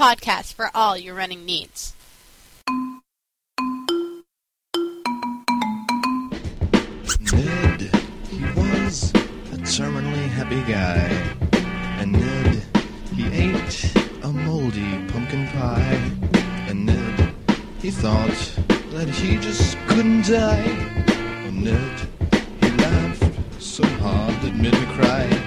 podcast for all your running needs. Ned, he was a terminally happy guy. And Ned, he ate a moldy pumpkin pie. And Ned, he thought that he just couldn't die. And Ned, he laughed so hard that made me cry.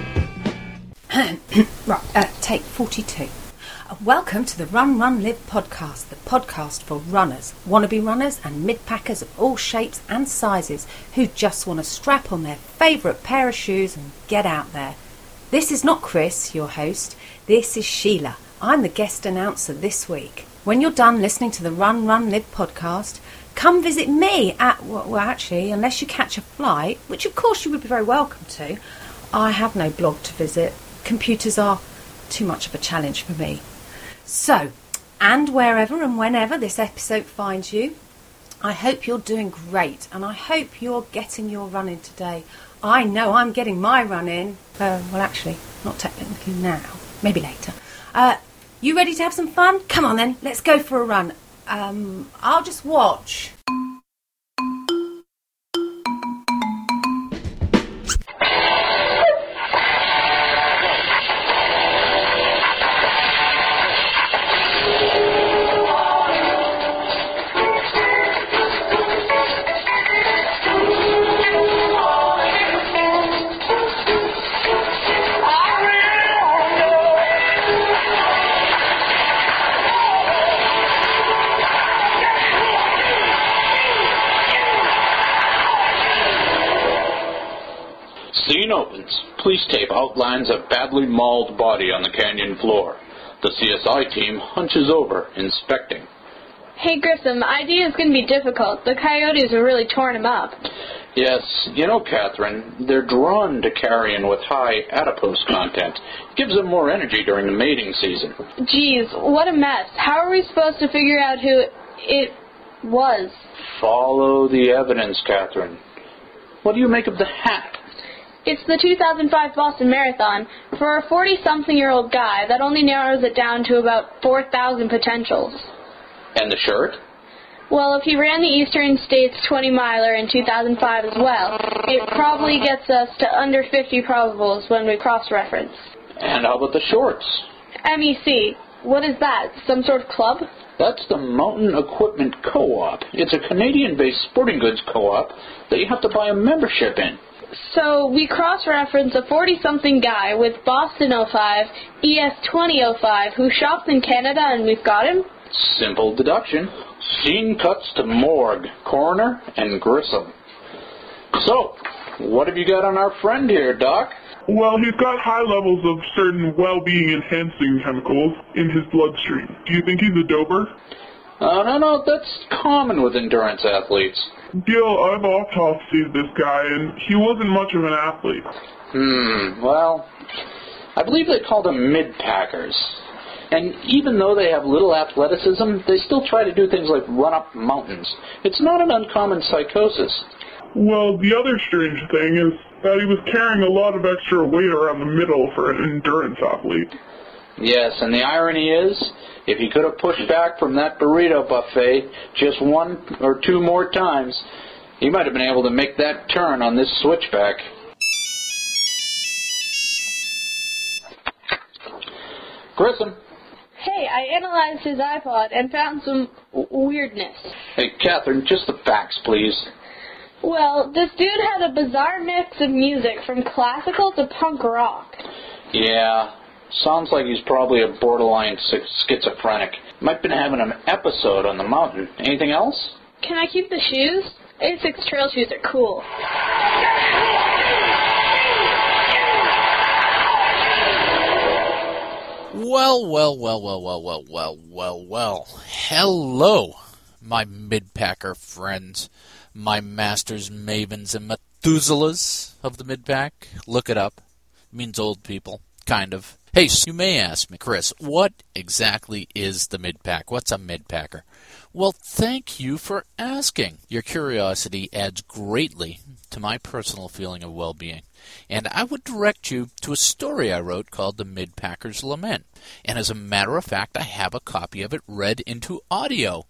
Right, take 42. Welcome to the Run, Run, Live podcast, the podcast for runners, wannabe runners and mid-packers of all shapes and sizes who just want to strap on their favourite pair of shoes and get out there. This is not Chris, your host. This is Sheila. I'm the guest announcer this week. When you're done listening to the Run, Run, Live podcast, come visit me at, well, actually, unless you catch a flight, which of course you would be very welcome to, I have no blog to visit. Computers are too much of a challenge for me. So, and wherever and whenever this episode finds you, I hope you're doing great and I hope you're getting your run in today. I know I'm getting my run in. Well, actually, not technically now. Maybe later. You ready to have some fun? Come on then, let's go for a run. I'll just watch. Scene opens. Police tape outlines a badly mauled body on the canyon floor. The CSI team hunches over, inspecting. Hey Grissom, ID is going to be difficult. The coyotes have really torn him up. Yes, you know, Catherine, they're drawn to carrion with high adipose content. It gives them more energy during the mating season. Geez, what a mess. How are we supposed to figure out who it was? Follow the evidence, Catherine. What do you make of the hat? It's the 2005 Boston Marathon. For a 40-something-year-old guy, that only narrows it down to about 4,000 potentials. And the shirt? Well, if he ran the Eastern States 20-miler in 2005 as well, it probably gets us to under 50 probables when we cross-reference. And how about the shorts? MEC. What is that? Some sort of club? That's the Mountain Equipment Co-op. It's a Canadian-based sporting goods co-op that you have to buy a membership in. So we cross-reference a 40-something guy with Boston 05, ES 2005, who shops in Canada, and we've got him? Simple deduction. Scene cuts to morgue, coroner, and Grissom. So, what have you got on our friend here, Doc? Well, he's got high levels of certain well-being enhancing chemicals in his bloodstream. Do you think he's a doper? No, that's common with endurance athletes. Gil, I've autopsied this guy, and he wasn't much of an athlete. Well, I believe they call them mid-packers. And even though they have little athleticism, they still try to do things like run up mountains. It's not an uncommon psychosis. Well, the other strange thing is that he was carrying a lot of extra weight around the middle for an endurance athlete. Yes, and the irony is, if he could have pushed back from that burrito buffet just one or two more times, he might have been able to make that turn on this switchback. Grissom. Hey, I analyzed his iPod and found some weirdness. Hey, Catherine, just the facts, please. Well, this dude had a bizarre mix of music from classical to punk rock. Yeah, sounds like he's probably a borderline schizophrenic. Might been having an episode on the mountain. Anything else? Can I keep the shoes? Asics trail shoes are cool. Well. Hello, my mid-packer friends, my masters, mavens, and Methuselahs of the mid-pack. Look it up. It means old people, kind of. Hey, so you may ask me, Chris, what exactly is the mid-pack? What's a mid-packer? Well, thank you for asking. Your curiosity adds greatly to my personal feeling of well-being. And I would direct you to a story I wrote called The Mid-Packer's Lament. And as a matter of fact, I have a copy of it read into audio.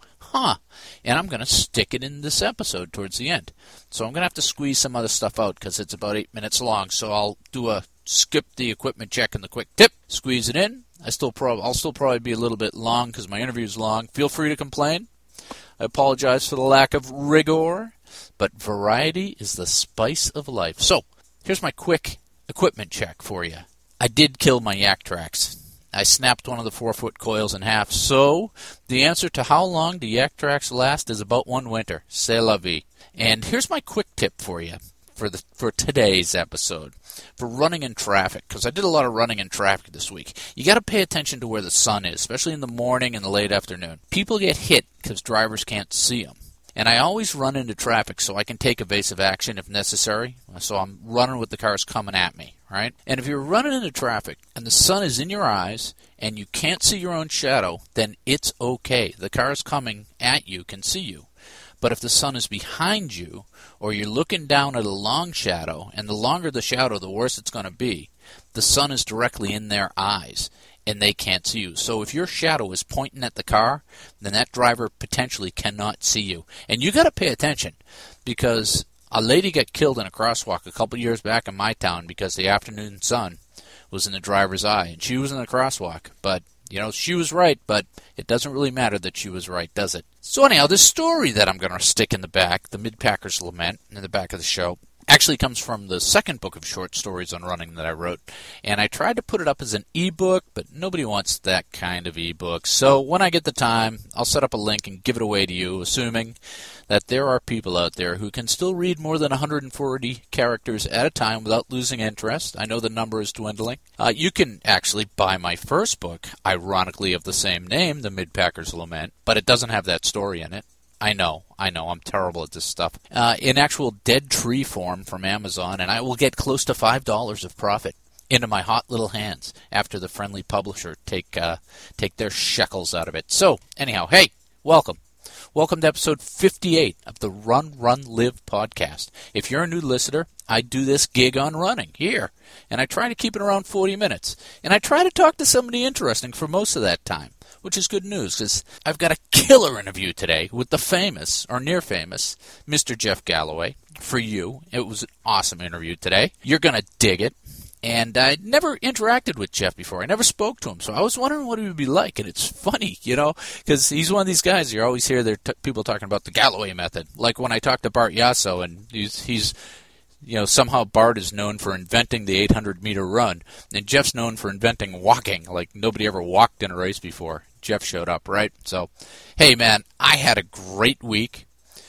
And I'm going to stick it in this episode towards the end. So I'm going to have to squeeze some other stuff out because it's about 8 minutes long. So I'll skip the equipment check and the quick tip, squeeze it in. I'll still probably be a little bit long because my interview is long. Feel free to complain. I apologize for the lack of rigor, but variety is the spice of life. So, here's my quick equipment check for you. I did kill my yak tracks. I snapped one of the 4-foot coils in half, so the answer to how long do yak tracks last is about one winter. C'est la vie. And here's my quick tip for you for today's episode. For running in traffic, because I did a lot of running in traffic this week. You got to pay attention to where the sun is, especially in the morning and the late afternoon. People get hit because drivers can't see them. And I always run into traffic so I can take evasive action if necessary. So I'm running with the cars coming at me, right? And if you're running into traffic and the sun is in your eyes and you can't see your own shadow, then it's okay. The cars coming at you can see you. But if the sun is behind you, or you're looking down at a long shadow, and the longer the shadow, the worse it's going to be, the sun is directly in their eyes, and they can't see you. So if your shadow is pointing at the car, then that driver potentially cannot see you. And you got to pay attention, because a lady got killed in a crosswalk a couple years back in my town because the afternoon sun was in the driver's eye, and she was in the crosswalk, but she was right, but it doesn't really matter that she was right, does it? So anyhow, this story that I'm going to stick in the back, The Mid-Packer's Lament, in the back of the show, actually comes from the second book of short stories on running that I wrote. And I tried to put it up as an ebook, but nobody wants that kind of ebook. So when I get the time, I'll set up a link and give it away to you, assuming that there are people out there who can still read more than 140 characters at a time without losing interest. I know the number is dwindling. You can actually buy my first book, ironically of the same name, The Mid-Packer's Lament, but it doesn't have that story in it. I know, I'm terrible at this stuff. In actual dead tree form from Amazon, and I will get close to $5 of profit into my hot little hands after the friendly publisher take their shekels out of it. So, anyhow, hey, welcome. Welcome to episode 58 of the Run, Run, Live podcast. If you're a new listener, I do this gig on running here, and I try to keep it around 40 minutes. And I try to talk to somebody interesting for most of that time, which is good news, because I've got a killer interview today with the famous, or near-famous, Mr. Jeff Galloway for you. It was an awesome interview today. You're going to dig it. And I'd never interacted with Jeff before. I never spoke to him, so I was wondering what he would be like. And it's funny, because he's one of these guys, you always hear people talking about the Galloway method. Like when I talked to Bart Yasso, and he's somehow Bart is known for inventing the 800-meter run, and Jeff's known for inventing walking, like nobody ever walked in a race before. Jeff showed up, right? So, hey, man, I had a great week.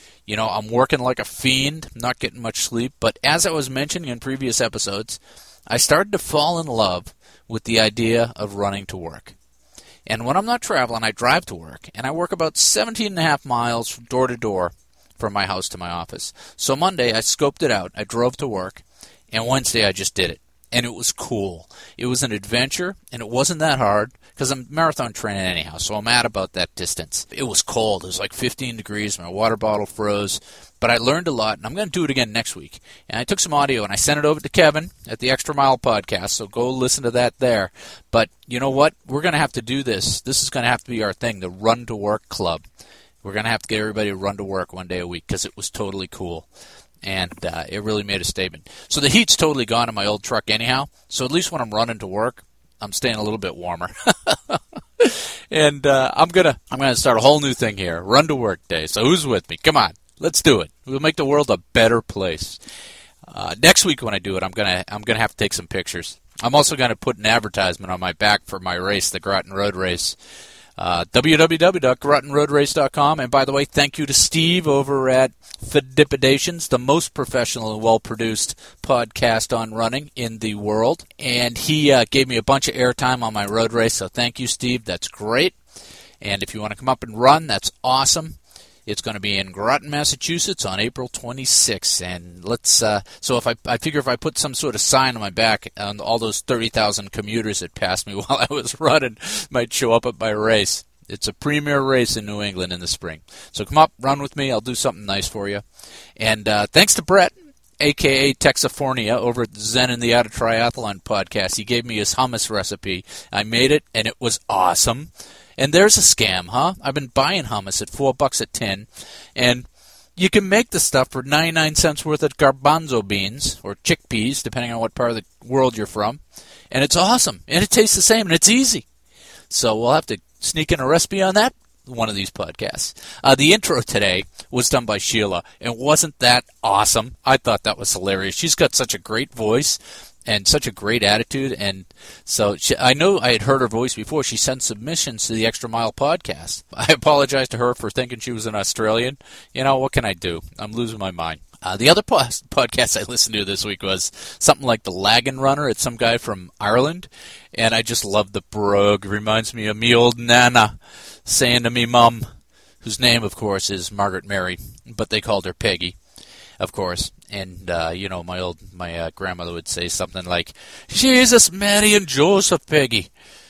I'm working like a fiend, not getting much sleep, but as I was mentioning in previous episodes, I started to fall in love with the idea of running to work. And when I'm not traveling, I drive to work, and I work about 17.5 miles from door to door from my house to my office. So Monday, I scoped it out. I drove to work, and Wednesday, I just did it. And it was cool. It was an adventure, and it wasn't that hard, because I'm marathon training anyhow, so I'm at about that distance. It was cold. It was like 15 degrees. My water bottle froze. But I learned a lot, and I'm going to do it again next week. And I took some audio, and I sent it over to Kevin at the Extra Mile podcast, so go listen to that there. But you know what? We're going to have to do this. This is going to have to be our thing, the Run to Work Club. We're going to have to get everybody to run to work one day a week, because it was totally cool. And it really made a statement. So the heat's totally gone in my old truck anyhow, so at least when I'm running to work, I'm staying a little bit warmer. And I'm gonna start a whole new thing here, Run to Work Day. So who's with me? Come on, let's do it. We'll make the world a better place. Next week when I do it, I'm gonna have to take some pictures. I'm also gonna put an advertisement on my back for my race, the Groton Road Race. www.grotonroadrace.com. And by the way, thank you to Steve over at Fedipidations, the most professional and well-produced podcast on running in the world. And he gave me a bunch of airtime on my road race, so thank you, Steve. That's great. And if you want to come up and run, that's awesome. It's going to be in Groton, Massachusetts on April 26th. And so I figure if I put some sort of sign on my back, on all those 30,000 commuters that passed me while I was running might show up at my race. It's a premier race in New England in the spring. So come up, run with me. I'll do something nice for you. And thanks to Brett, a.k.a. Texifornia, over at the Zen and the Art of Triathlon podcast. He gave me his hummus recipe. I made it, and it was awesome. And there's a scam, huh? I've been buying hummus at $4 a tin, and you can make the stuff for 99 cents worth of garbanzo beans, or chickpeas, depending on what part of the world you're from. And it's awesome, and it tastes the same, and it's easy. So we'll have to sneak in a recipe on that one of these podcasts. The intro today was done by Sheila, and wasn't that awesome? I thought that was hilarious. She's got such a great voice and such a great attitude, and so I know I had heard her voice before. She sent submissions to the Extra Mile podcast. I apologize to her for thinking she was an Australian. You know, what can I do? I'm losing my mind. The other podcast I listened to this week was something like The Lagan Runner. It's some guy from Ireland, and I just love the brogue. Reminds me of me old Nana saying to me mum, whose name, of course, is Margaret Mary, but they called her Peggy, of course. And, my grandmother would say something like, Jesus, Mary, and Joseph, Peggy.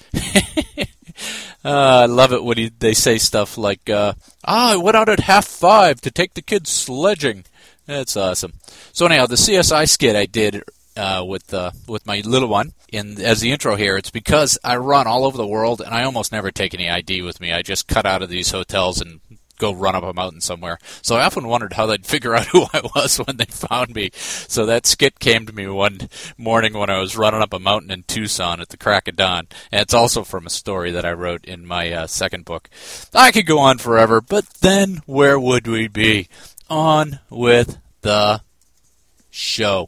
I love it when they say stuff like, I went out at 5:30 to take the kids sledging. That's awesome. So anyhow, the CSI skit I did with my little one, as the intro here, it's because I run all over the world, and I almost never take any ID with me. I just cut out of these hotels and go run up a mountain somewhere. So I often wondered how they'd figure out who I was when they found me. So that skit came to me one morning when I was running up a mountain in Tucson at the crack of dawn. And it's also from a story that I wrote in my second book. I could go on forever, but then where would we be? On with the show.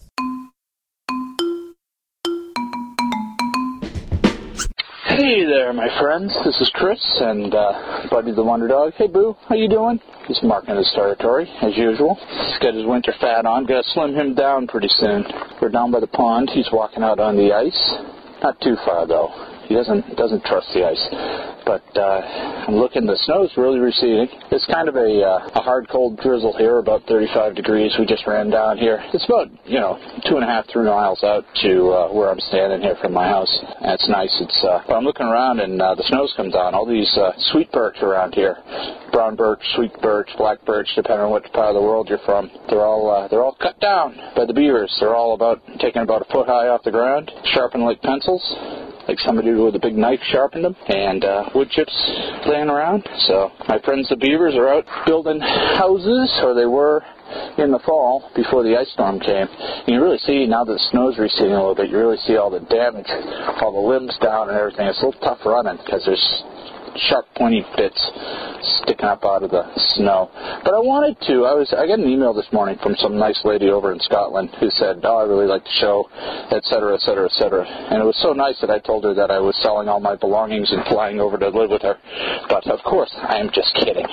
Hey there, my friends. This is Chris and Buddy the Wonder Dog. Hey, Boo. How you doing? He's marking his territory, as usual. He's got his winter fat on. Got to slim him down pretty soon. We're down by the pond. He's walking out on the ice. Not too far, though. He doesn't trust the ice. But I'm looking, the snow's really receding. It's kind of a hard, cold drizzle here, about 35 degrees. We just ran down here. It's about, 2.5, 3 miles out to where I'm standing here from my house. And it's nice. But I'm looking around, and the snow's come down. All these sweet birch around here. Brown birch, sweet birch, black birch, depending on what part of the world you're from. They're all cut down by the beavers. They're all taking about a foot high off the ground, sharpened like pencils. Like somebody with a big knife sharpened them, and wood chips laying around. So my friends the beavers are out building houses, or they were in the fall before the ice storm came. And you really see, now that the snow's receding a little bit, you really see all the damage, all the limbs down and everything. It's a little tough running because there's sharp, pointy bits sticking up out of the snow. But I wanted to. I got an email this morning from some nice lady over in Scotland who said, "Oh, I really like the show," etc., etc., etc. And it was so nice that I told her that I was selling all my belongings and flying over to live with her. But of course, I am just kidding.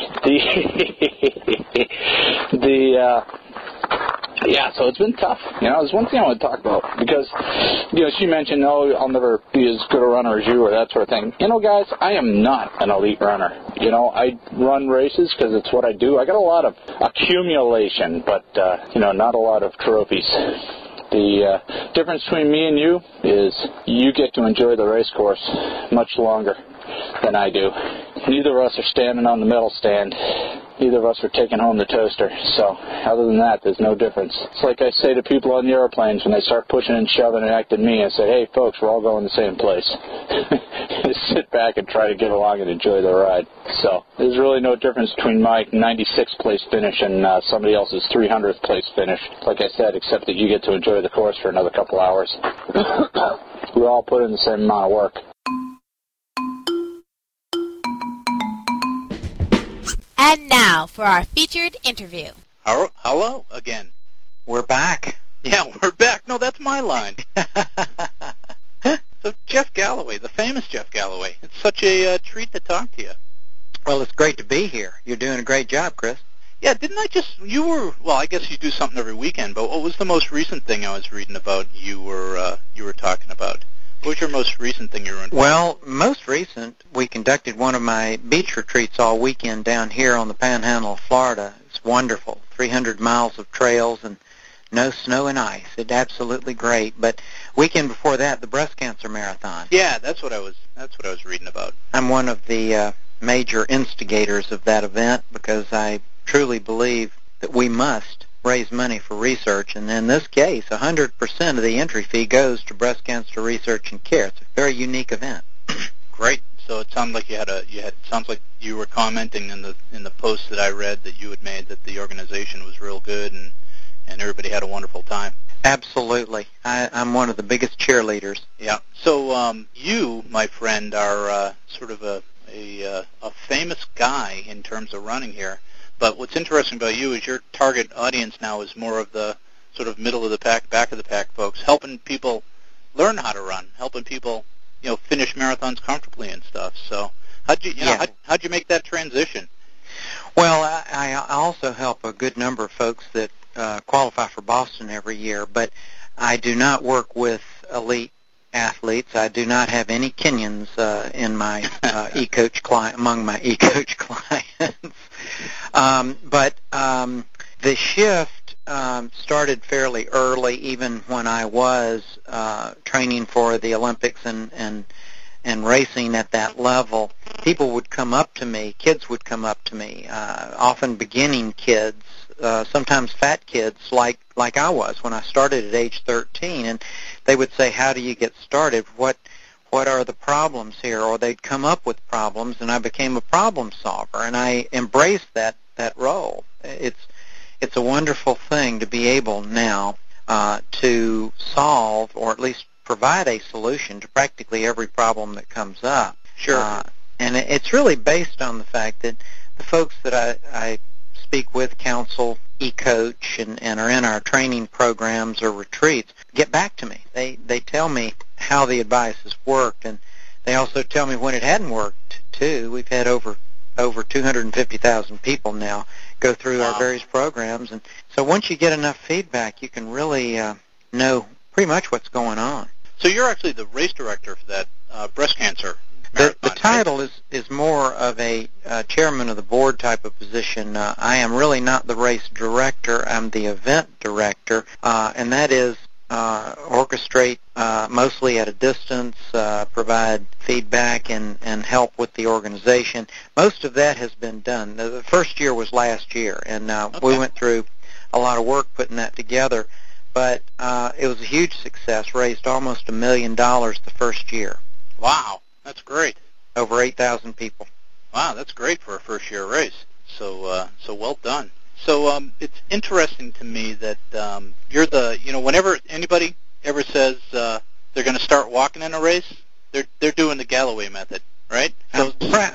Yeah, so it's been tough. There's one thing I want to talk about because, she mentioned, I'll never be as good a runner as you or that sort of thing. Guys, I am not an elite runner. I run races because it's what I do. I got a lot of accumulation, but, not a lot of trophies. The difference between me and you is you get to enjoy the race course much longer than I do. Neither of us are standing on the medal stand. Neither of us are taking home the toaster. So, other than that, there's no difference. It's like I say to people on the airplanes when they start pushing and shoving and acting mean. I say, hey, folks, we're all going the same place. Just sit back and try to get along and enjoy the ride. So, there's really no difference between my 96th place finish and somebody else's 300th place finish. Like I said, except that you get to enjoy the course for another couple hours. We all put in the same amount of work. And now for our featured interview. Hello again. We're back. Yeah, we're back. No, that's my line. So Jeff Galloway, the famous Jeff Galloway. It's such a treat to talk to you. Well, it's great to be here. You're doing a great job, Chris. Yeah, I guess you do something every weekend, but what was the most recent thing I was reading about you were talking about? What was your most recent thing you were in? Well, most recent, we conducted one of my beach retreats all weekend down here on the Panhandle of Florida. It's wonderful. 300 miles of trails and no snow and ice. It's absolutely great. But weekend before that, the breast cancer marathon. Yeah, that's what I was reading about. I'm one of the major instigators of that event because I truly believe that we must raise money for research, and in this case, 100% of the entry fee goes to breast cancer research and care. It's a very unique event. Great. So it sounds like sounds like you were commenting in the post that I read that you had made that the organization was real good and everybody had a wonderful time. Absolutely. I'm one of the biggest cheerleaders. Yeah. So you, my friend, are sort of a famous guy in terms of running here. But what's interesting about you is your target audience now is more of the sort of middle of the pack, back of the pack folks, helping people learn how to run, helping people, finish marathons comfortably and stuff. So how'd you make that transition? Well, I also help a good number of folks that qualify for Boston every year, but I do not work with elite athletes. I do not have any Kenyans in my e-coach client among my e-coach clients. But the shift started fairly early, even when I was training for the Olympics and racing at that level. People would come up to me, kids would come up to me, often beginning kids, sometimes fat kids like I was when I started at age 13, and they would say, "How do you get started? What are the problems here?" Or they'd come up with problems, and I became a problem solver, and I embraced that role. It's a wonderful thing to be able now to solve, or at least provide a solution to practically every problem that comes up. Sure. And it's really based on the fact that the folks that I speak with, counsel, e-coach, and are in our training programs or retreats, get back to me. They tell me how the advice has worked, and they also tell me when it hadn't worked, too. We've had over 250,000 people now go through our various programs, and so once you get enough feedback, you can really know pretty much what's going on. So you're actually the race director for that breast cancer marathon, the title right? is more of a chairman of the board type of position. I am really not the race director. I'm the event director, and that is orchestrate mostly at a distance, provide feedback and help with the organization. Most of that has been done. The first year was last year, and we went through a lot of work putting that together, but it was a huge success, raised almost $1 million the first year. Wow, that's great. Over 8,000 people. Wow, that's great for a first-year race. So well done. So it's interesting to me that you're the, whenever anybody ever says they're going to start walking in a race, they're doing the Galloway method, right? So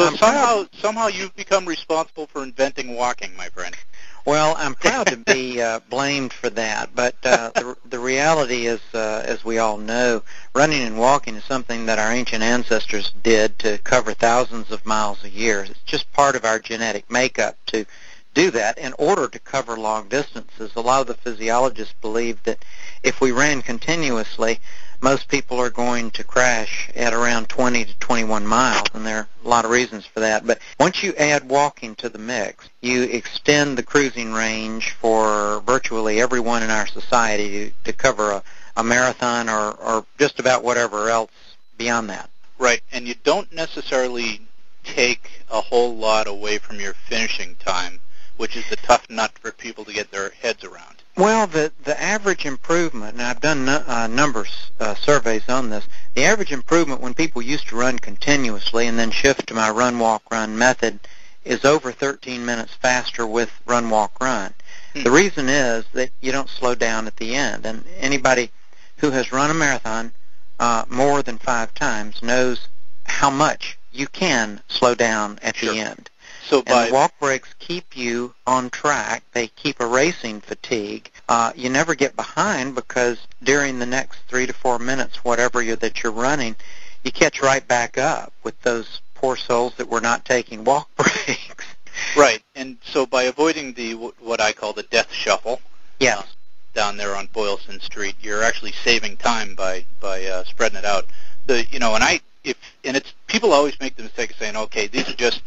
somehow you've become responsible for inventing walking, my friend. Well, I'm proud to be blamed for that, but the reality is, as we all know, running and walking is something that our ancient ancestors did to cover thousands of miles a year. It's just part of our genetic makeup to do that in order to cover long distances. A lot of the physiologists believe that if we ran continuously, most people are going to crash at around 20 to 21 miles, and there are a lot of reasons for that. But once you add walking to the mix, you extend the cruising range for virtually everyone in our society to cover a marathon or just about whatever else beyond that. Right, and you don't necessarily take a whole lot away from your finishing time, which is the tough nut for people to get their heads around. Well, the average improvement, and I've done numbers surveys on this, the average improvement when people used to run continuously and then shift to my run-walk-run method is over 13 minutes faster with run-walk-run. The reason is that you don't slow down at the end, and anybody who has run a marathon more than 5 times knows how much you can slow down at the end. So and the walk breaks keep you on track. They keep erasing fatigue. You never get behind because during the next 3 to 4 minutes, whatever that you're running, you catch right back up with those poor souls that were not taking walk breaks. Right, and so by avoiding the what I call the death shuffle, yes, down there on Boylston Street, you're actually saving time by spreading it out. it's people always make the mistake of saying, okay, these are just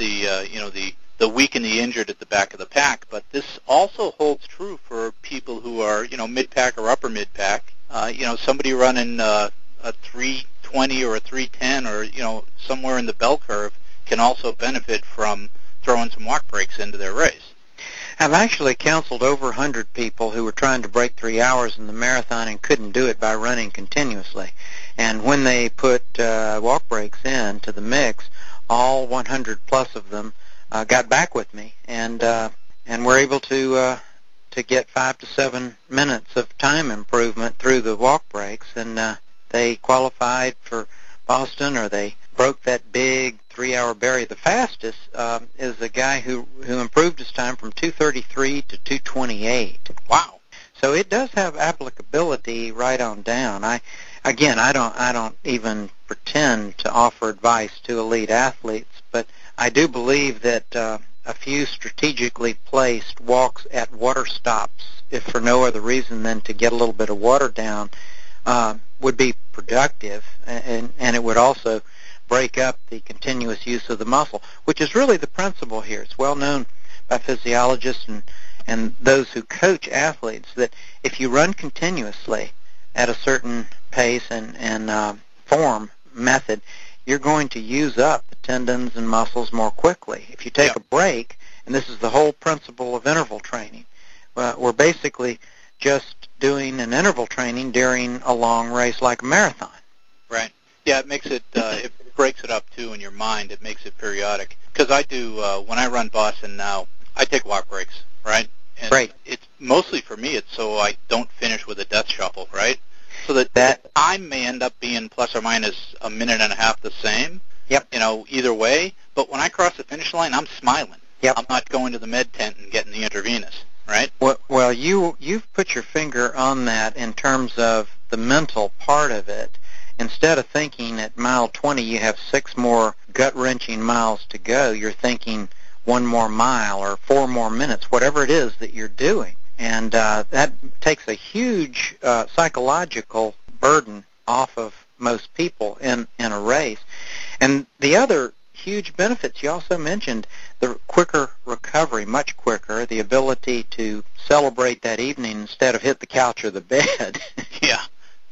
the weak and the injured at the back of the pack, but this also holds true for people who are, mid-pack or upper mid-pack. Somebody running a 320 or a 310 or, somewhere in the bell curve can also benefit from throwing some walk breaks into their race. I've actually counseled over 100 people who were trying to break 3 hours in the marathon and couldn't do it by running continuously. And when they put walk breaks in to the mix, all 100 plus of them got back with me and were able to get 5 to 7 minutes of time improvement through the walk breaks, and they qualified for Boston, or they broke that big 3-hour barrier. The fastest is a guy who improved his time from 2:33 to 2:28. Wow! So it does have applicability right on down. I don't even pretend to offer advice to elite athletes, but I do believe that a few strategically placed walks at water stops, if for no other reason than to get a little bit of water down, would be productive, and it would also break up the continuous use of the muscle, which is really the principle here. It's well known by physiologists and those who coach athletes that if you run continuously at a certain pace and form method, you're going to use up the tendons and muscles more quickly. If you take a break, and this is the whole principle of interval training, we're basically just doing an interval training during a long race like a marathon. Right. Yeah, it makes it, it breaks it up, too, in your mind. It makes it periodic. Because I do, when I run Boston now, I take walk breaks, right? And right. It's mostly for me, it's so I don't finish with a death shuffle, right? So that I may end up being plus or minus a minute and a half the same, either way. But when I cross the finish line, I'm smiling. Yep. I'm not going to the med tent and getting the intravenous, right? Well, you've put your finger on that in terms of the mental part of it. Instead of thinking at mile 20 you have 6 more gut-wrenching miles to go, you're thinking 1 more mile or 4 more minutes, whatever it is that you're doing. And that takes a huge psychological burden off of most people in a race. And the other huge benefits, you also mentioned the quicker recovery, much quicker, the ability to celebrate that evening instead of hit the couch or the bed. Yeah.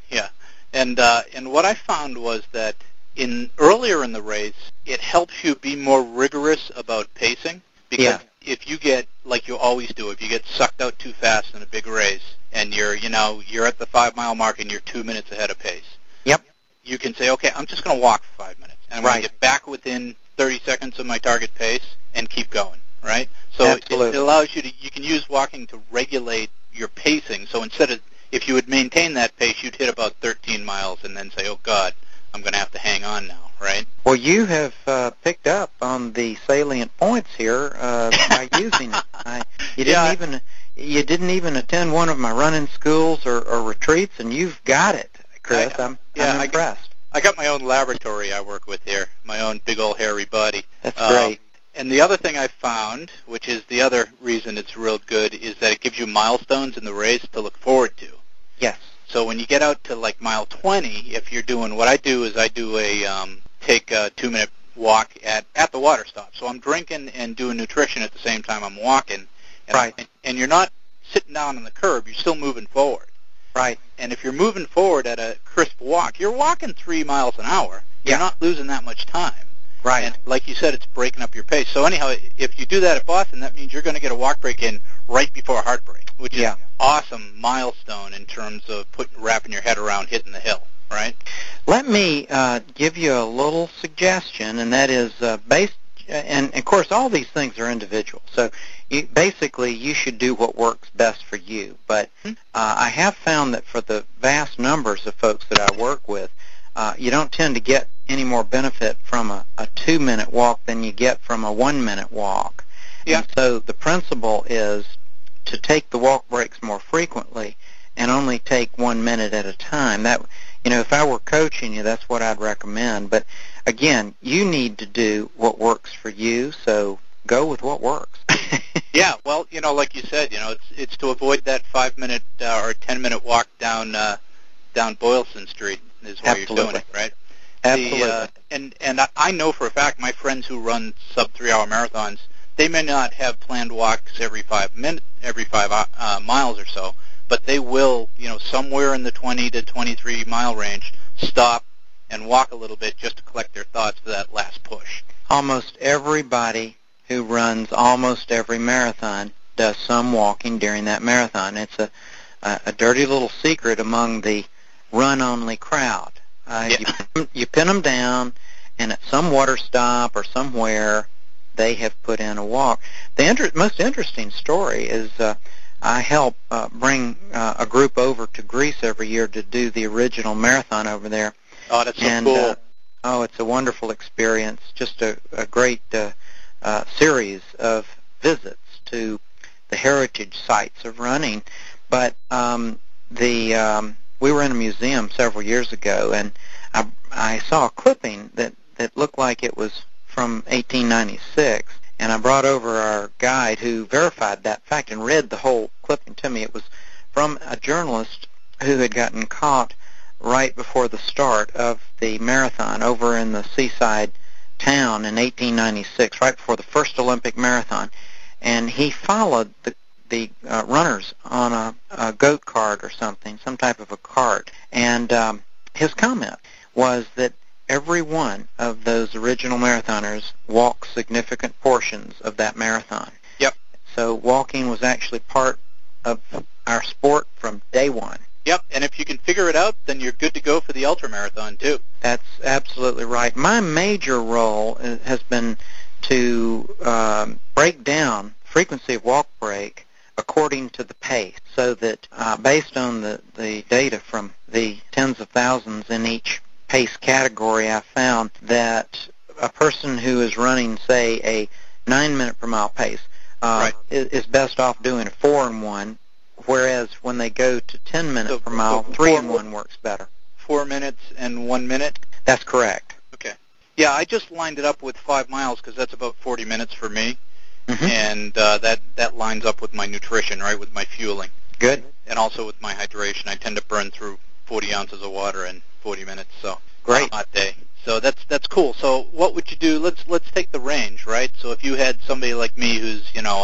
And what I found was that earlier in the race, it helps you be more rigorous about pacing, because if you get, like you always do, if you get sucked out too fast in a big race and you're at the 5-mile mark and you're 2 minutes ahead of pace, you can say, okay, I'm just going to walk for 5 minutes, and I'm going to get back within 30 seconds of my target pace and keep going, right? So it allows you can use walking to regulate your pacing. So instead of, if you would maintain that pace, you'd hit about 13 miles and then say, oh, God, I'm going to have to hang on now, right? Well, you have picked up on the salient points here by using it. You didn't even attend one of my running schools or retreats, and you've got it, Chris. I'm impressed. I got my own laboratory I work with here, my own big old hairy body. That's great. And the other thing I found, which is the other reason it's real good, is that it gives you milestones in the race to look forward to. Yes. So when you get out to like mile 20, if you're doing, what I do is I do take a 2-minute walk at the water stop. So I'm drinking and doing nutrition at the same time I'm walking. And you're not sitting down on the curb, you're still moving forward. Right. And if you're moving forward at a crisp walk, you're walking 3 miles an hour. You're not losing that much time. Right. And like you said, it's breaking up your pace. So anyhow, if you do that at Boston, that means you're going to get a walk break in right before a heartbreak, which is an awesome milestone in terms of wrapping your head around hitting the hill, right? Let me give you a little suggestion, and that is and of course all these things are individual. So basically you should do what works best for you. But I have found that for the vast numbers of folks that I work with, you don't tend to get any more benefit from a 2-minute walk than you get from a 1-minute walk. Yeah. And so the principle is to take the walk breaks more frequently and only take 1 minute at a time. That, if I were coaching you, that's what I'd recommend. But again, you need to do what works for you, so go with what works. Yeah, well, like you said, it's to avoid that 5-minute or 10-minute walk down Boylston Street is why you're doing it, right? Absolutely. And I know for a fact my friends who run sub 3-hour marathons, they may not have planned walks every 5 miles or so, but they will, somewhere in the 20 to 23 mile range, stop and walk a little bit just to collect their thoughts for that last push. Almost everybody who runs almost every marathon does some walking during that marathon. It's a dirty little secret among the run-only crowd. You pin them down, and at some water stop or somewhere, they have put in a walk. The most interesting story is I help bring a group over to Greece every year to do the original marathon over there. Oh, that's so cool. It's a wonderful experience, just a great series of visits to the heritage sites of running. But we were in a museum several years ago, and I saw a clipping that looked like it was from 1896, and I brought over our guide who verified that fact and read the whole clipping to me. It was from a journalist who had gotten caught right before the start of the marathon over in the seaside town in 1896, right before the first Olympic marathon, and he followed the runners on a goat cart or something, some type of a cart, and his comment was that every one of those original marathoners walked significant portions of that marathon. Yep. So walking was actually part of our sport from day one. Yep, and if you can figure it out, then you're good to go for the ultramarathon, too. That's absolutely right. My major role has been to break down frequency of walk break according to the pace, so that based on the data from the tens of thousands in each pace category, I found that a person who is running, say, a 9-minute per mile pace is best off doing a 4-and-1, whereas when they go to 10 minutes per mile, 3-and-1 works better. 4 minutes and 1 minute? That's correct. Okay. Yeah, I just lined it up with 5 miles because that's about 40 minutes for me. Mm-hmm. And that lines up with my nutrition, right, with my fueling. Good. And also with my hydration. I tend to burn through 40 ounces of water in 40 minutes, so great. On a hot day. So that's cool. So what would you do? Let's take the range, right? So if you had somebody like me who's,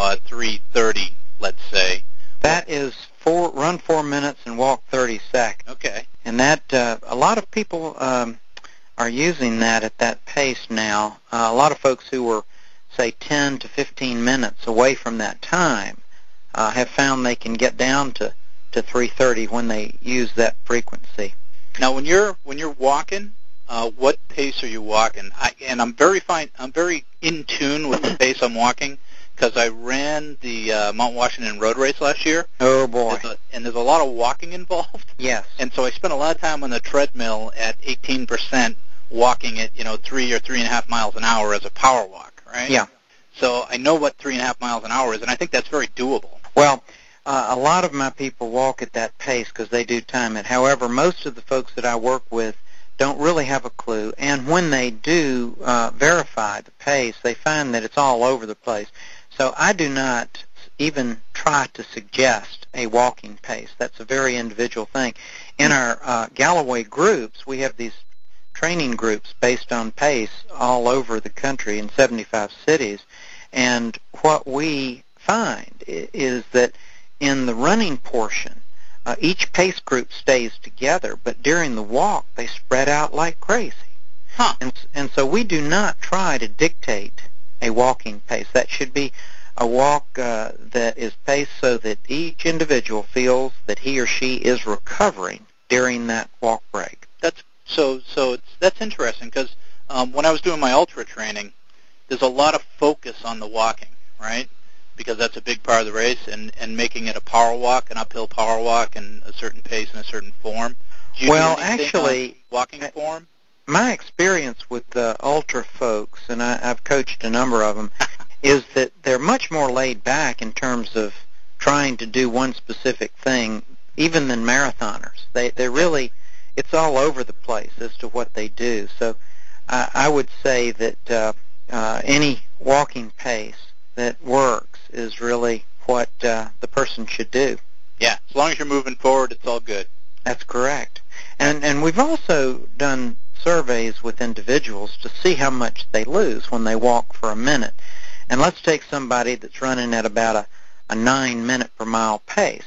3:30, let's say. That is run 4 minutes and walk 30 seconds. Okay. And that a lot of people are using that at that pace now. A lot of folks who were, say, 10 to 15 minutes away from that time have found they can get down to 3:30 when they use that frequency. Now, when you're walking, what pace are you walking? I'm very in tune with the pace I'm walking because I ran the Mount Washington Road Race last year. Oh boy! There's a lot of walking involved. Yes. And so I spent a lot of time on the treadmill at 18%, walking at 3 or 3.5 miles an hour as a power walk, right? Yeah. So I know what 3.5 miles an hour is, and I think that's very doable. Well, a lot of my people walk at that pace because they do time it. However, most of the folks that I work with don't really have a clue, and when they do verify the pace, they find that it's all over the place. So I do not even try to suggest a walking pace. That's a very individual thing. In our Galloway groups, we have these training groups based on pace all over the country in 75 cities, and what we find is that in the running portion, each pace group stays together, but during the walk, they spread out like crazy. Huh. And so we do not try to dictate a walking pace. That should be a walk that is paced so that each individual feels that he or she is recovering during that walk break. That's interesting because when I was doing my ultra training, there's a lot of focus on the walking, right? Because that's a big part of the race, and making it a power walk, an uphill power walk, and a certain pace and a certain form. Do you do anything on walking form? My experience with the ultra folks, and I've coached a number of them, is that they're much more laid back in terms of trying to do one specific thing, even than marathoners. They really, it's all over the place as to what they do. So I would say that any walking pace that works is really what the person should do. Yeah, as long as you're moving forward, it's all good. That's correct. And we've also done surveys with individuals to see how much they lose when they walk for a minute. And let's take somebody that's running at about a 9-minute per mile pace.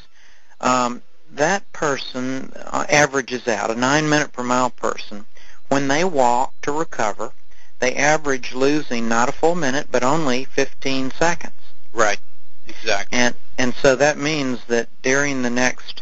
That person averages out, a 9-minute per mile person, when they walk to recover, they average losing not a full minute, but only 15 seconds. Right, exactly. And so that means that during the next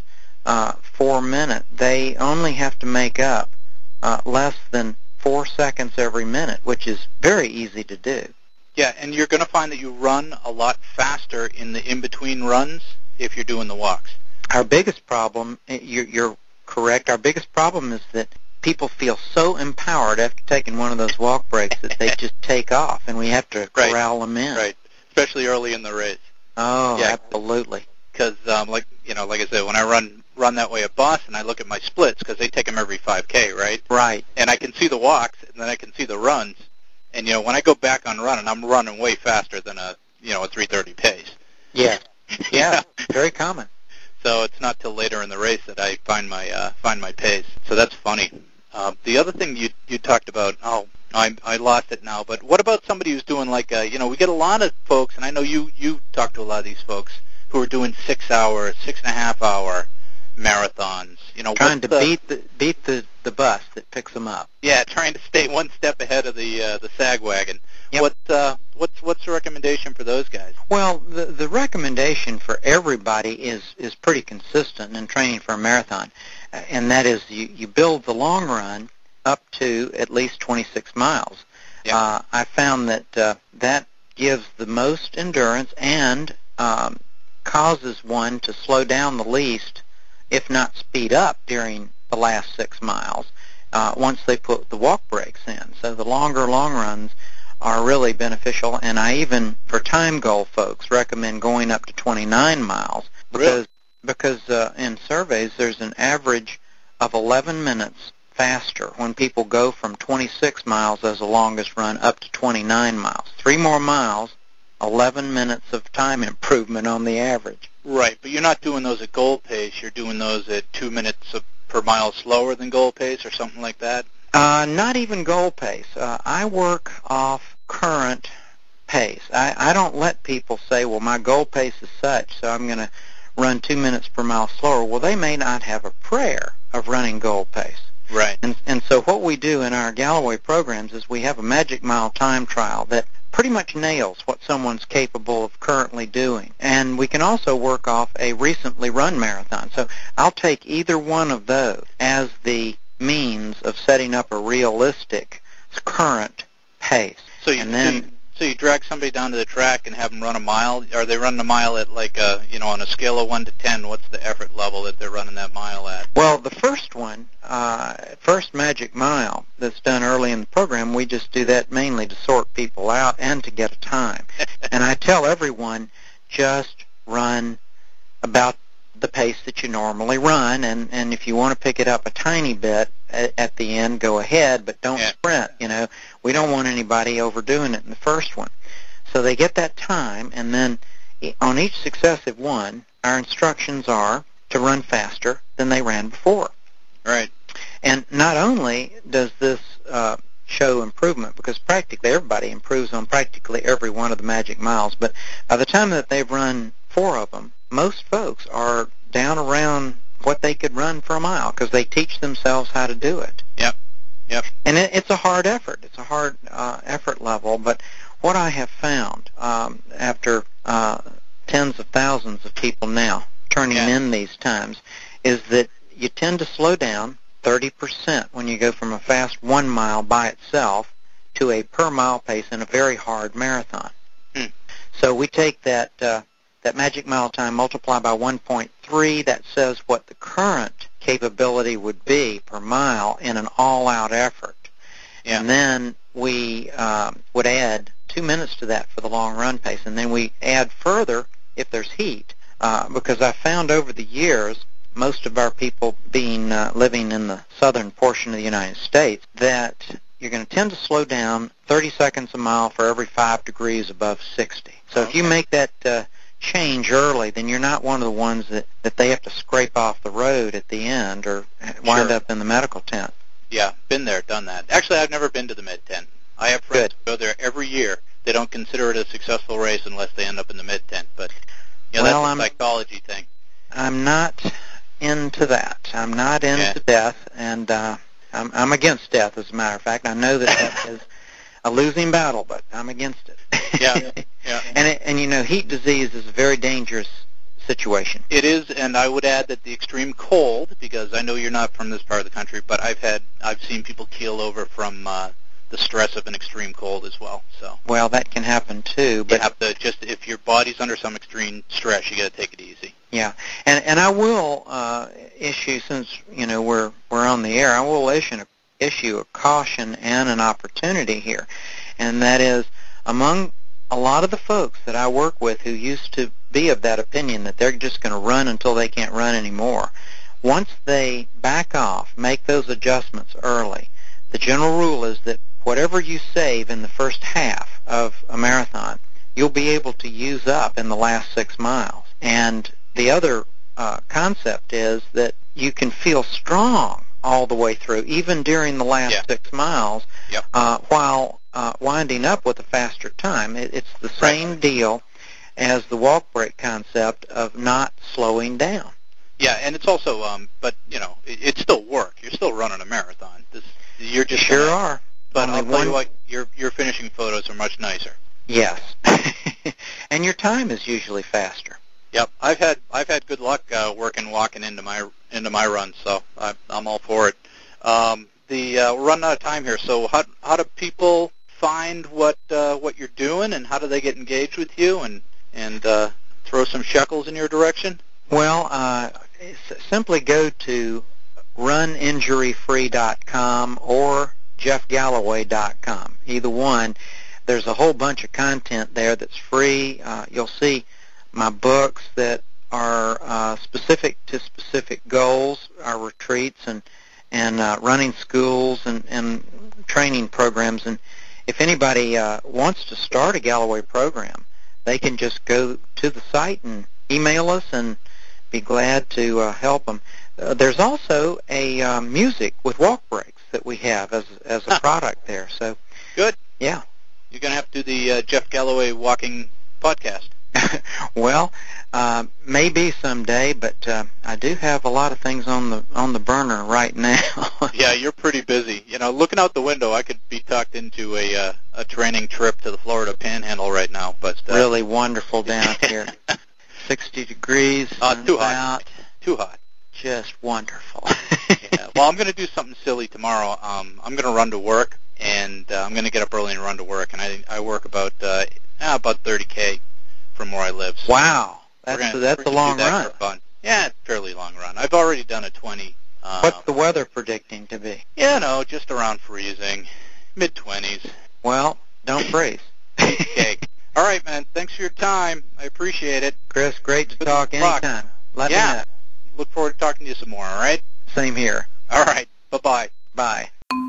4 minutes, they only have to make up less than 4 seconds every minute, which is very easy to do. Yeah, and you're going to find that you run a lot faster in the in-between runs if you're doing the walks. Our biggest problem, you're correct, our biggest problem is that people feel so empowered after taking one of those walk breaks that they just take off, and we have to corral them in. Right, especially early in the race. Oh, yeah, absolutely. Because, like I said, when I run that way at Boston, I look at my splits because they take them every 5K, right? Right. And I can see the walks, and then I can see the runs. And, when I go back on running, I'm running way faster than a 3:30 pace. Yeah. Yeah, very common. So it's not till later in the race that I find my pace. So that's funny. The other thing you talked about, I lost it now, but what about somebody who's doing like, we get a lot of folks, and I know you talk to a lot of these folks who are doing 6-hour, 6.5-hour marathons. Trying to beat the bus that picks them up. Yeah, trying to stay one step ahead of the sag wagon. Yep. What's the recommendation for those guys? Well, the recommendation for everybody is pretty consistent in training for a marathon, and that is you build the long run up to at least 26 miles. Yep. I found that that gives the most endurance and causes one to slow down the least, if not speed up during the last 6 miles once they put the walk breaks in. So the longer long runs are really beneficial, and I even, for time goal folks, recommend going up to 29 miles because in surveys there's an average of 11 minutes faster when people go from 26 miles as the longest run up to 29 miles. 3 more miles, 11 minutes of time improvement on the average. Right, but you're not doing those at goal pace. You're doing those at 2 minutes per mile slower than goal pace or something like that? Not even goal pace. I work off current pace. I don't let people say, well, my goal pace is such, so I'm going to run 2 minutes per mile slower. Well, they may not have a prayer of running goal pace. Right. And so what we do in our Galloway programs is we have a Magic Mile time trial that pretty much nails what someone's capable of currently doing. And we can also work off a recently run marathon. So I'll take either one of those as the means of setting up a realistic current pace. So you drag somebody down to the track and have them run a mile. Are they running a mile at like on a scale of 1 to 10? What's the effort level that they're running that mile at? Well, the first one, first Magic Mile that's done early in the program, we just do that mainly to sort people out and to get a time. And I tell everyone, just run about the pace that you normally run, and if you want to pick it up a tiny bit at the end, go ahead, but don't sprint. We don't want anybody overdoing it in the first one. So they get that time, and then on each successive one, our instructions are to run faster than they ran before. Right. And not only does this show improvement, because practically everybody improves on practically every one of the Magic Miles, but by the time that they've run 4 of them, most folks are down around what they could run for a mile because they teach themselves how to do it. Yep. And it's a hard effort. It's a hard effort level, but what I have found after tens of thousands of people now turning in these times is that you tend to slow down 30% when you go from a fast 1 mile by itself to a per mile pace in a very hard marathon. So we take that Magic Mile time, multiply by 1.3, that says what the current capability would be per mile in an all-out effort. Yeah. And then we would add 2 minutes to that for the long run pace, and then we add further if there's heat, because I found over the years, most of our people being living in the southern portion of the United States, that you're going to tend to slow down 30 seconds a mile for every 5 degrees above 60. So if you make that change early, then you're not one of the ones that they have to scrape off the road at the end or wind up in the medical tent. Yeah, been there, done that. Actually, I've never been to the mid-tent. I have friends who go there every year. They don't consider it a successful race unless they end up in the mid-tent. But that's a psychology thing. I'm not into that. I'm not into death, and I'm against death, as a matter of fact. I know that is a losing battle, but I'm against it. Yeah. And you know, heat disease is a very dangerous situation. It is, and I would add that the extreme cold, because I know you're not from this part of the country, but I've seen people keel over from the stress of an extreme cold as well. So well, that can happen too. But you have to if your body's under some extreme stress, you got to take it easy. Yeah, and I will issue, since you know we're on the air, I will issue a caution and an opportunity here, and that is among a lot of the folks that I work with who used to be of that opinion that they're just going to run until they can't run anymore. Once they back off, make those adjustments early, the general rule is that whatever you save in the first half of a marathon, you'll be able to use up in the last 6 miles. And the other concept is that you can feel strong all the way through, even during the last 6 miles, while winding up with a faster time. It's the same deal as the walk break concept of not slowing down. Yeah, and it's also, but you know, it's still work. You're still running a marathon. You're just sure are. But I'll tell you what, your finishing photos are much nicer. Yes, and your time is usually faster. Yep, I've had good luck walking into my run, so I'm all for it. We're running out of time here, so how do people find what you're doing, and how do they get engaged with you and throw some shekels in your direction? Well, simply go to runinjuryfree.com or jeffgalloway.com. Either one. There's a whole bunch of content there that's free. You'll see my books that are specific to specific goals, our retreats and running schools and training programs. And if anybody wants to start a Galloway program, they can just go to the site and email us and be glad to help them. There's also a music with walk breaks that we have as a product there. So good. Yeah. You're going to have to do the Jeff Galloway walking podcast. Well, maybe someday, but I do have a lot of things on the burner right now. Yeah, you're pretty busy. You know, looking out the window, I could be tucked into a training trip to the Florida Panhandle right now. But really wonderful down here. 60 degrees. Too hot. Too hot. Just wonderful. Yeah. Well, I'm going to do something silly tomorrow. I'm going to run to work, and I'm going to get up early and run to work. And I work about 30K from where I live. So wow, that's a long run. Fun. Yeah, it's a fairly long run. I've already done a 20. What's the weather predicting to be? Yeah, no, just around freezing, mid-20s. Well, don't freeze. Okay. All right, man. Thanks for your time. I appreciate it. Chris, great to talk anytime. Let me know. Look forward to talking to you some more, all right? Same here. All right. Bye-bye. Bye.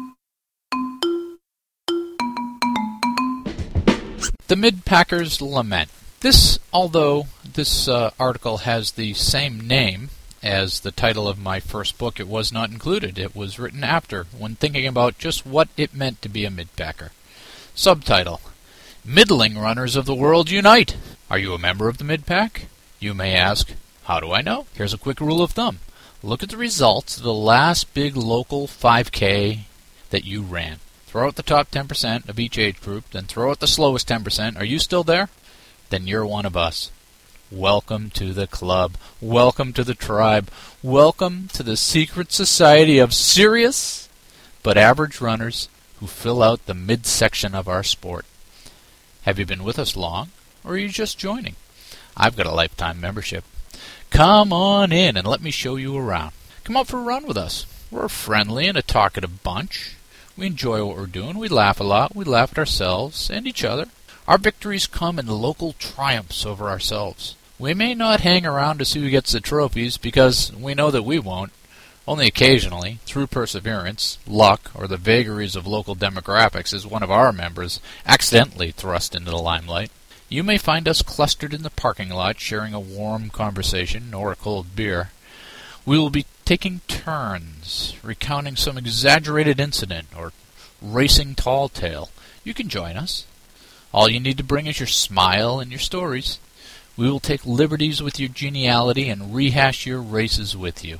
The Mid-Packers Lament. Although this article has the same name as the title of my first book, it was not included. It was written after, when thinking about just what it meant to be a mid-packer. Subtitle: Middling Runners of the World Unite! Are you a member of the mid-pack? You may ask, how do I know? Here's a quick rule of thumb. Look at the results of the last big local 5K that you ran. Throw out the top 10% of each age group, then throw out the slowest 10%. Are you still there? Then you're one of us. Welcome to the club. Welcome to the tribe. Welcome to the secret society of serious but average runners who fill out the midsection of our sport. Have you been with us long, or are you just joining? I've got a lifetime membership. Come on in and let me show you around. Come out for a run with us. We're a friendly and a talkative bunch. We enjoy what we're doing. We laugh a lot. We laugh at ourselves and each other. Our victories come in local triumphs over ourselves. We may not hang around to see who gets the trophies, because we know that we won't. Only occasionally, through perseverance, luck, or the vagaries of local demographics, is one of our members accidentally thrust into the limelight. You may find us clustered in the parking lot sharing a warm conversation or a cold beer. We will be taking turns, recounting some exaggerated incident, or racing tall tale, you can join us. All you need to bring is your smile and your stories. We will take liberties with your geniality and rehash your races with you.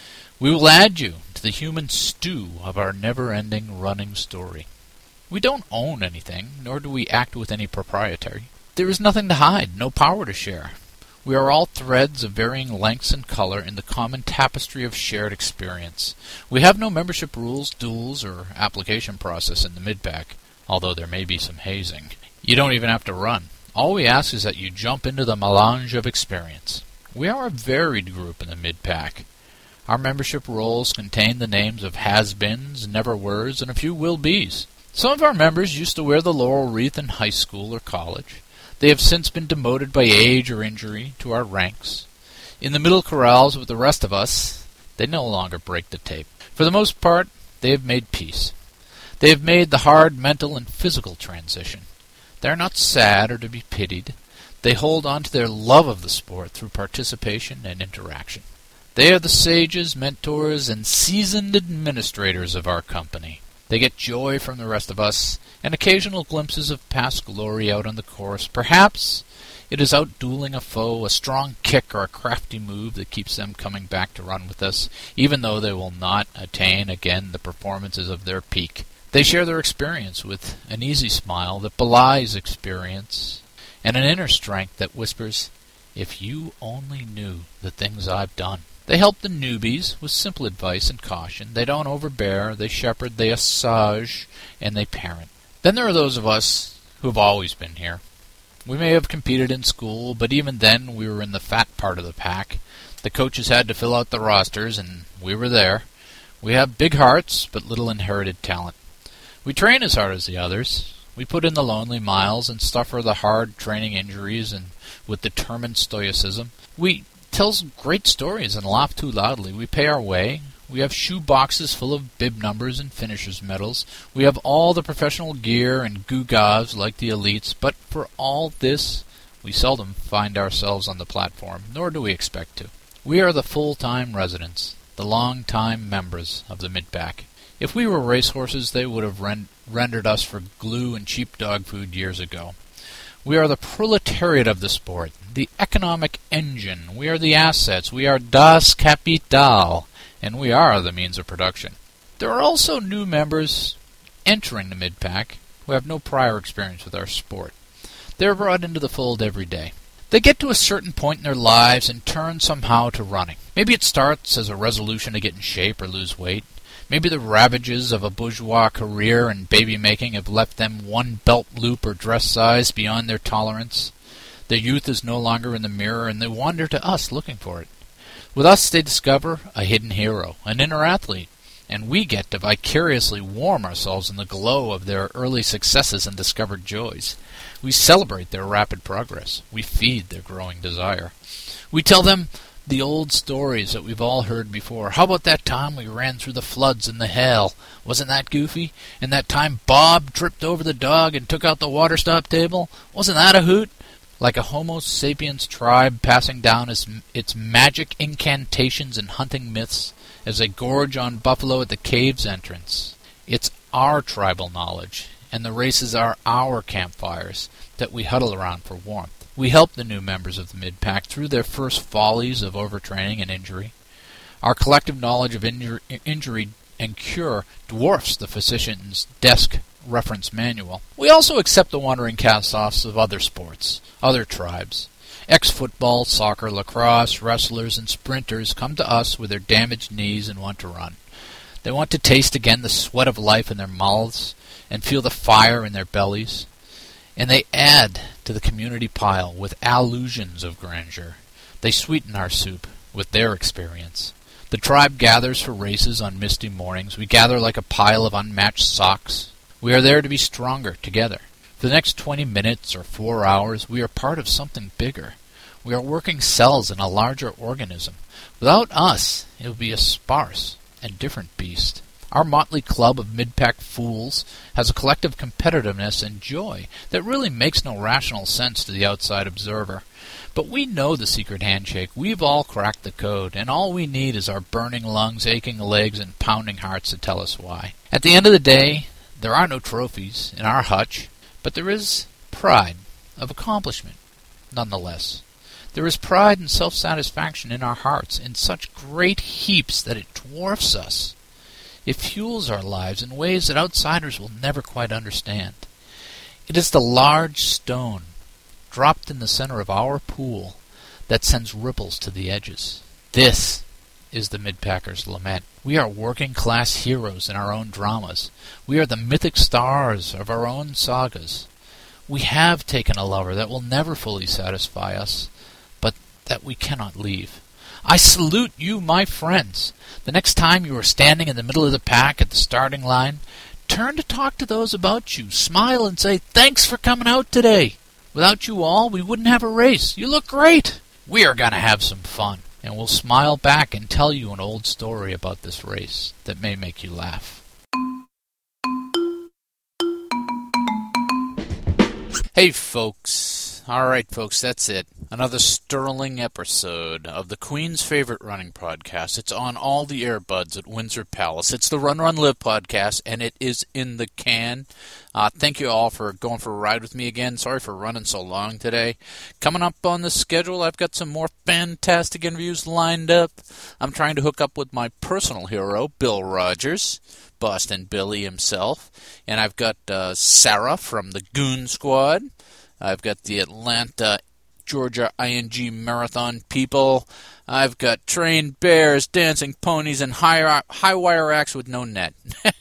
We will add you to the human stew of our never-ending running story. We don't own anything, nor do we act with any propriety. There is nothing to hide, no power to share. We are all threads of varying lengths and color in the common tapestry of shared experience. We have no membership rules, duels, or application process in the mid-pack, although there may be some hazing. You don't even have to run. All we ask is that you jump into the melange of experience. We are a varied group in the mid-pack. Our membership rolls contain the names of has-beens, never-weres, and a few will-bes. Some of our members used to wear the laurel wreath in high school or college. They have since been demoted by age or injury to our ranks. In the middle corrals with the rest of us, they no longer break the tape. For the most part, they have made peace. They have made the hard mental and physical transition. They are not sad or to be pitied. They hold on to their love of the sport through participation and interaction. They are the sages, mentors, and seasoned administrators of our company. They get joy from the rest of us, and occasional glimpses of past glory out on the course. Perhaps it is out dueling a foe, a strong kick, or a crafty move that keeps them coming back to run with us, even though they will not attain again the performances of their peak. They share their experience with an easy smile that belies experience, and an inner strength that whispers, "If you only knew the things I've done." They help the newbies with simple advice and caution. They don't overbear, they shepherd, they assage, and they parent. Then there are those of us who have always been here. We may have competed in school, but even then we were in the fat part of the pack. The coaches had to fill out the rosters, and we were there. We have big hearts, but little inherited talent. We train as hard as the others. We put in the lonely miles and suffer the hard training injuries and with determined stoicism. We tell great stories and laugh too loudly. We pay our way. We have shoe boxes full of bib numbers and finishers' medals. We have all the professional gear and gewgaws like the elites, but for all this, we seldom find ourselves on the platform, nor do we expect to. We are the full-time residents, the long-time members of the mid-pack. If we were racehorses, they would have rendered us for glue and cheap dog food years ago. We are the proletariat of the sport, the economic engine. We are the assets. We are das Kapital, and we are the means of production. There are also new members entering the mid-pack who have no prior experience with our sport. They are brought into the fold every day. They get to a certain point in their lives and turn somehow to running. Maybe it starts as a resolution to get in shape or lose weight. Maybe the ravages of a bourgeois career and baby-making have left them one belt loop or dress size beyond their tolerance. Their youth is no longer in the mirror, and they wander to us looking for it. With us they discover a hidden hero, an inner athlete, and we get to vicariously warm ourselves in the glow of their early successes and discovered joys. We celebrate their rapid progress. We feed their growing desire. We tell them the old stories that we've all heard before. How about that time we ran through the floods and the hail? Wasn't that goofy? And that time Bob tripped over the dog and took out the water stop table? Wasn't that a hoot? Like a Homo sapiens tribe passing down its magic incantations and hunting myths as they gorge on buffalo at the cave's entrance. It's our tribal knowledge, and the races are our campfires that we huddle around for warmth. We help the new members of the mid-pack through their first follies of overtraining and injury. Our collective knowledge of injury and cure dwarfs the physician's desk reference manual. We also accept the wandering cast-offs of other sports, other tribes. Ex-football, soccer, lacrosse, wrestlers, and sprinters come to us with their damaged knees and want to run. They want to taste again the sweat of life in their mouths and feel the fire in their bellies. And they add to the community pile with allusions of grandeur. They sweeten our soup with their experience. The tribe gathers for races on misty mornings. We gather like a pile of unmatched socks. We are there to be stronger together. For the next 20 minutes or 4 hours, we are part of something bigger. We are working cells in a larger organism. Without us, it would be a sparse and different beast. Our motley club of mid-pack fools has a collective competitiveness and joy that really makes no rational sense to the outside observer. But we know the secret handshake. We've all cracked the code, and all we need is our burning lungs, aching legs, and pounding hearts to tell us why. At the end of the day, there are no trophies in our hutch, but there is pride of accomplishment, nonetheless. There is pride and self-satisfaction in our hearts in such great heaps that it dwarfs us. It fuels our lives in ways that outsiders will never quite understand. It is the large stone dropped in the center of our pool that sends ripples to the edges. This is the Midpacker's lament. We are working-class heroes in our own dramas. We are the mythic stars of our own sagas. We have taken a lover that will never fully satisfy us, but that we cannot leave. I salute you, my friends. The next time you are standing in the middle of the pack at the starting line, turn to talk to those about you. Smile and say, "Thanks for coming out today. Without you all, we wouldn't have a race. You look great. We are going to have some fun." And we'll smile back and tell you an old story about this race that may make you laugh. Hey, folks. All right, folks, that's it. Another sterling episode of the Queen's Favorite Running Podcast. It's on all the earbuds at Windsor Palace. It's the Run, Run, Live podcast, and it is in the can. Thank you all for going for a ride with me again. Sorry for running so long today. Coming up on the schedule, I've got some more fantastic interviews lined up. I'm trying to hook up with my personal hero, Bill Rogers, Boston Billy himself. And I've got Sarah from the Goon Squad. I've got the Atlanta, Georgia ING Marathon people. I've got trained bears, dancing ponies, and high wire acts with no net.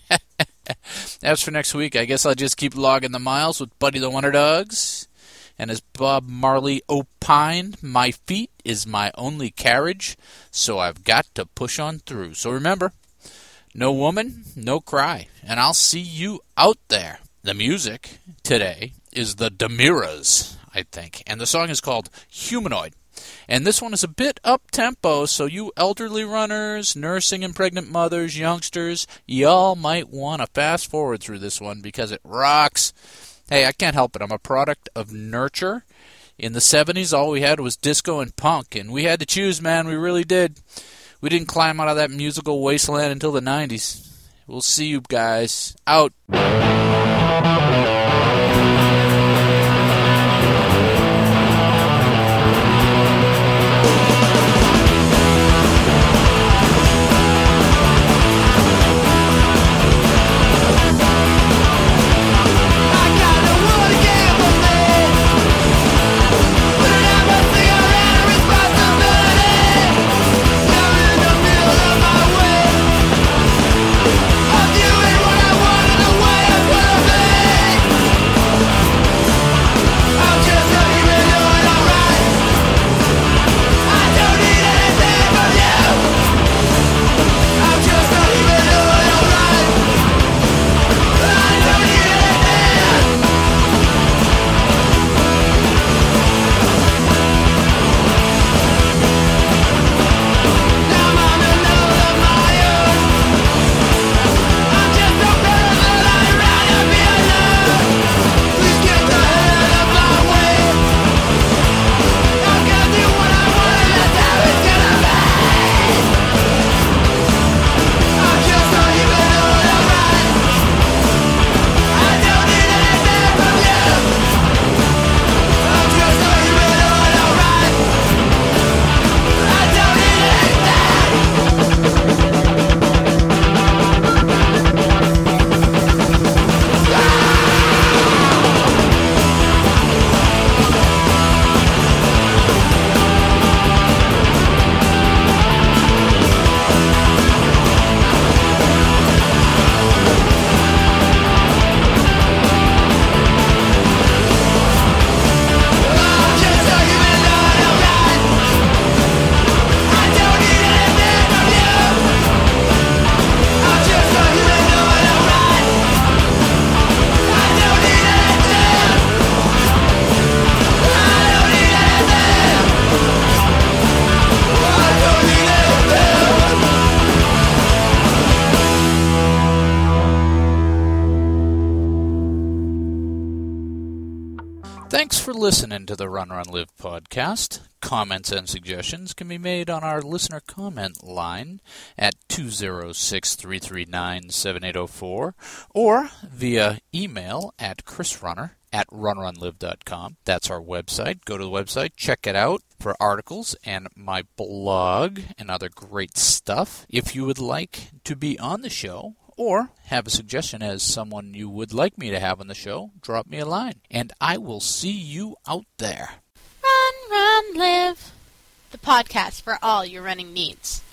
As for next week, I guess I'll just keep logging the miles with Buddy the Wonder Dogs. And as Bob Marley opined, my feet is my only carriage, so I've got to push on through. So remember, no woman, no cry, and I'll see you out there. The music today is the Demiras, I think, and the song is called Humanoid. And this one is a bit up-tempo, so you elderly runners, nursing and pregnant mothers, youngsters, y'all might want to fast-forward through this one because it rocks. Hey, I can't help it. I'm a product of nurture. In the 70s, all we had was disco and punk, and we had to choose, man. We really did. We didn't climb out of that musical wasteland until the 90s. We'll see you guys out. I'm doing what I want in the way I put Thanks for listening to the Run, Run, Live podcast. Comments and suggestions can be made on our listener comment line at 206-339-7804 or via email at chrisrunner@runrunlive.com. That's our website. Go to the website, check it out for articles and my blog and other great stuff. If you would like to be on the show or have a suggestion as someone you would like me to have on the show, drop me a line, and I will see you out there. Run, Run, Live. The podcast for all your running needs.